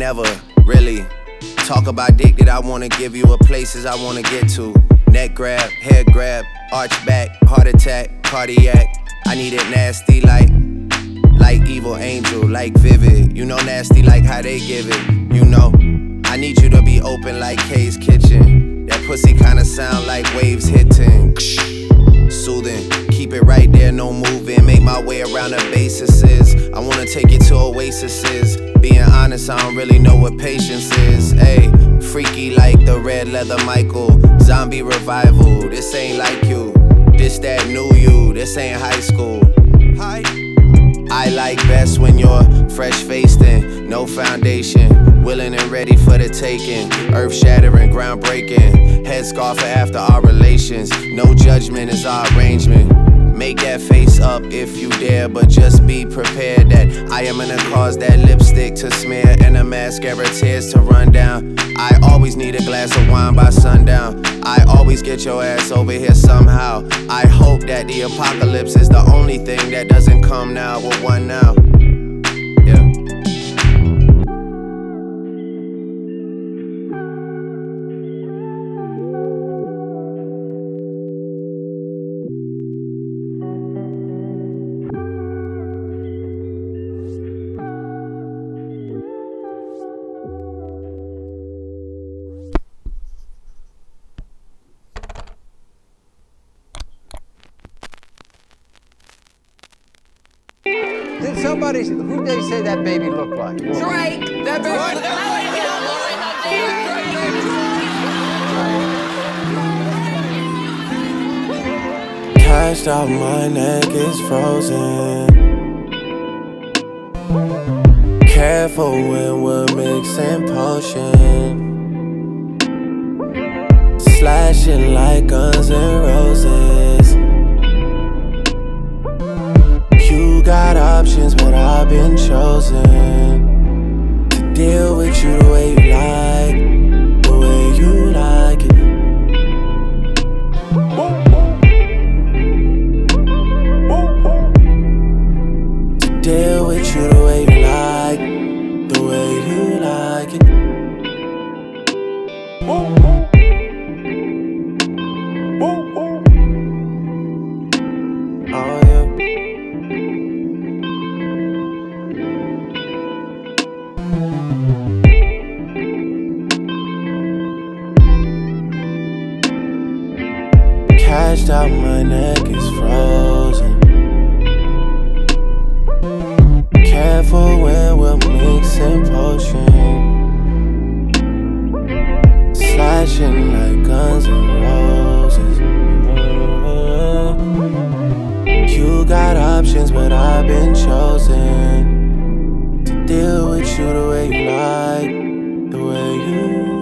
never really talk about dick that I wanna give you or places I wanna get to. Neck grab, head grab, arch back, heart attack, cardiac. I need it nasty like Evil Angel, like Vivid. You know nasty like how they give it, you know. I need you to be open like Kay's Kitchen. That pussy kinda sound like waves hitting. Soothing, keep it right there, no moving. Make my way around the bases. I wanna take you to oases. Being honest, I don't really know what patience is. Ayy, freaky like the red leather Michael. Zombie revival, this ain't like you. This that new you, this ain't high school. Hi. I like best when you're fresh-faced and no foundation. Willing and ready for the taking. Earth-shattering, groundbreaking. Headscarf for after our relations. No judgment is our arrangement. Make that face up if you dare, but just be prepared that I am gonna cause that lipstick to smear and the mascara tears to run down. I always need a glass of wine by sundown. I always get your ass over here somehow. I hope that the apocalypse is the only thing that doesn't come now with one now. Yeah. Did somebody, who did they say that baby looked like? Drake. That baby. Cashed out, my neck is frozen. Careful when we're mixing potion. Slashing like Guns N' Roses. You got options, but I've been chosen to deal with you the way you like, the way you like it. To deal with you the way you like, the way you like it. Oh yeah. Cashed out, my neck is frozen. Careful when we're mixing potion. Slashing like Guns N' Roses. You got options, but I've been chosen to deal with you the way you like, the way you